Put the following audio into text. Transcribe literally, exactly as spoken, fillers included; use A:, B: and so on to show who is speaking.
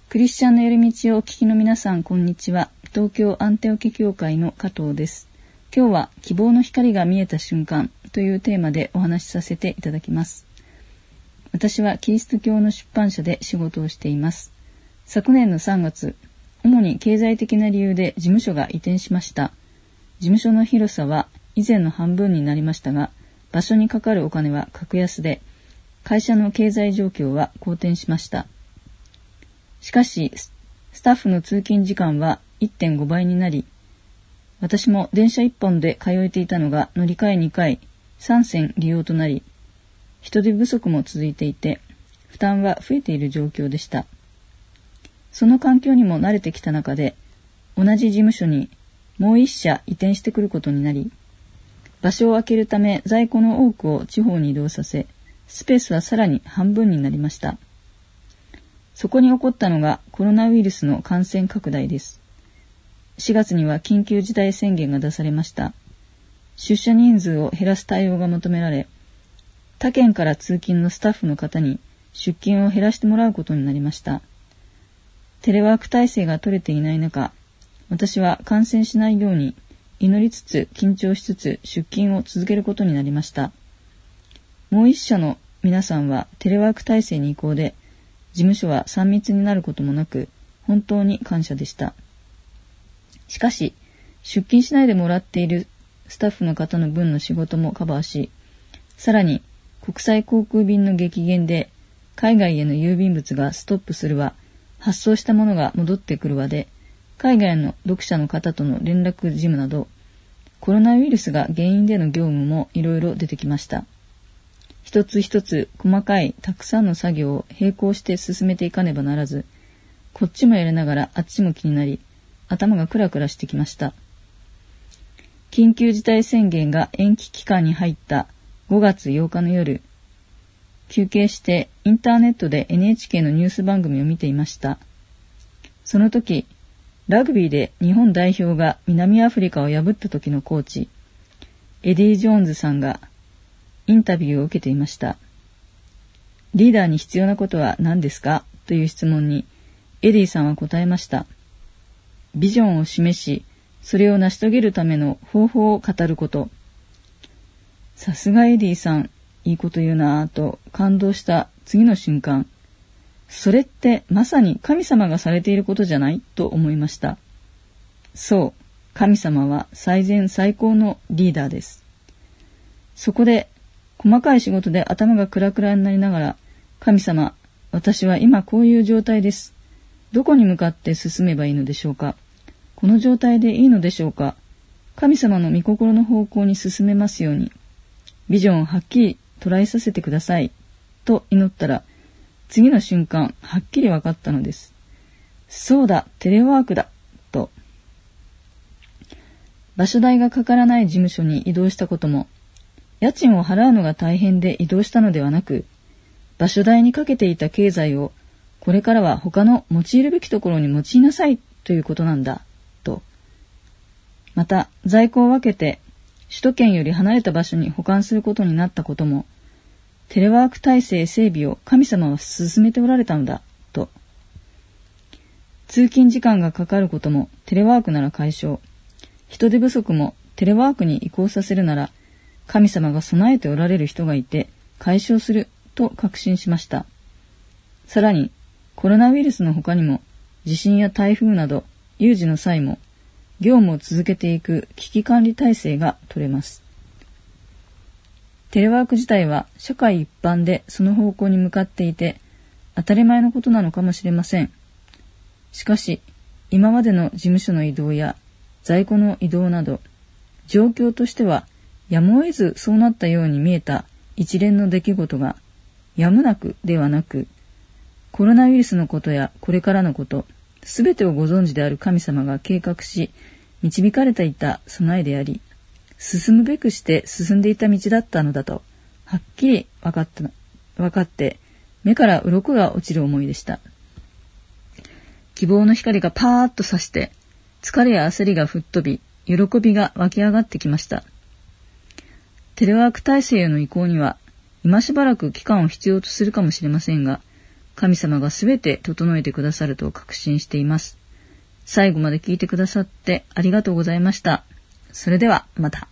A: クリスチャンの寄り道をお聞きの皆さん、こんにちは。東京アンテオキ教会の加藤です。今日は希望の光が見えた瞬間というテーマでお話しさせていただきます。私はキリスト教の出版社で仕事をしています。昨年のさんがつ、主に経済的な理由で事務所が移転しました。事務所の広さは以前の半分になりましたが、場所にかかるお金は格安で、会社の経済状況は好転しました。しかし、スタッフの通勤時間は いってんご 倍になり、私も電車いっぽんで通えていたのが乗り換えにかい、さんせん利用となり、人手不足も続いていて、負担は増えている状況でした。その環境にも慣れてきた中で、同じ事務所にもう一社移転してくることになり、場所を空けるため在庫の多くを地方に移動させ、スペースはさらに半分になりました。そこに起こったのがコロナウイルスの感染拡大です。しがつには緊急事態宣言が出されました。出社人数を減らす対応が求められ、他県から通勤のスタッフの方に出勤を減らしてもらうことになりました。テレワーク体制が取れていない中、私は感染しないように祈りつつ緊張しつつ出勤を続けることになりました。もう一社の皆さんはテレワーク体制に移行で、事務所はさん密になることもなく、本当に感謝でした。しかし、出勤しないでもらっているスタッフの方の分の仕事もカバーし、さらに国際航空便の激減で海外への郵便物がストップするわ、発送したものが戻ってくるわで、海外の読者の方との連絡事務など、コロナウイルスが原因での業務もいろいろ出てきました。一つ一つ細かいたくさんの作業を並行して進めていかねばならず、こっちもやりながらあっちも気になり、頭がクラクラしてきました。緊急事態宣言が延期期間に入ったごがつようかの夜、休憩してインターネットで エヌエイチケー のニュース番組を見ていました。その時、ラグビーで日本代表が南アフリカを破った時のコーチ、エディ・ジョーンズさんがインタビューを受けていました。リーダーに必要なことは何ですかという質問にエディさんは答えました。ビジョンを示し、それを成し遂げるための方法を語ること。さすがエディさん、いいこと言うなぁと感動した次の瞬間、それってまさに神様がされていることじゃないと思いました。そう、神様は最善最高のリーダーです。そこで細かい仕事で頭がクラクラになりながら、神様、私は今こういう状態です。どこに向かって進めばいいのでしょうか。この状態でいいのでしょうか。神様の御心の方向に進めますように。ビジョンをはっきり捉えさせてください。と祈ったら、次の瞬間、はっきり分かったのです。そうだ、テレワークだ、と。場所代がかからない事務所に移動したことも、家賃を払うのが大変で移動したのではなく、場所代にかけていた経済をこれからは他の用いるべきところに用いなさいということなんだ、と。また、在庫を分けて首都圏より離れた場所に保管することになったことも、テレワーク体制整備を神様は進めておられたのだ、と。通勤時間がかかることもテレワークなら解消。人手不足もテレワークに移行させるなら、神様が備えておられる人がいて解消すると確信しました。さらに、コロナウイルスの他にも地震や台風など有事の際も業務を続けていく危機管理体制が取れます。テレワーク自体は社会一般でその方向に向かっていて当たり前のことなのかもしれません。しかし、今までの事務所の移動や在庫の移動など状況としてはやむを得ずそうなったように見えた一連の出来事がやむなくではなく、コロナウイルスのことやこれからのこと、すべてをご存知である神様が計画し、導かれていた備えであり、進むべくして進んでいた道だったのだと、はっきり分かった、分かって、目から鱗が落ちる思いでした。希望の光がパーッと差して、疲れや焦りが吹っ飛び、喜びが湧き上がってきました。テレワーク体制への移行には、今しばらく期間を必要とするかもしれませんが、 神様がすべて整えてくださると確信しています。最後まで聞いてくださってありがとうございました。それではまた。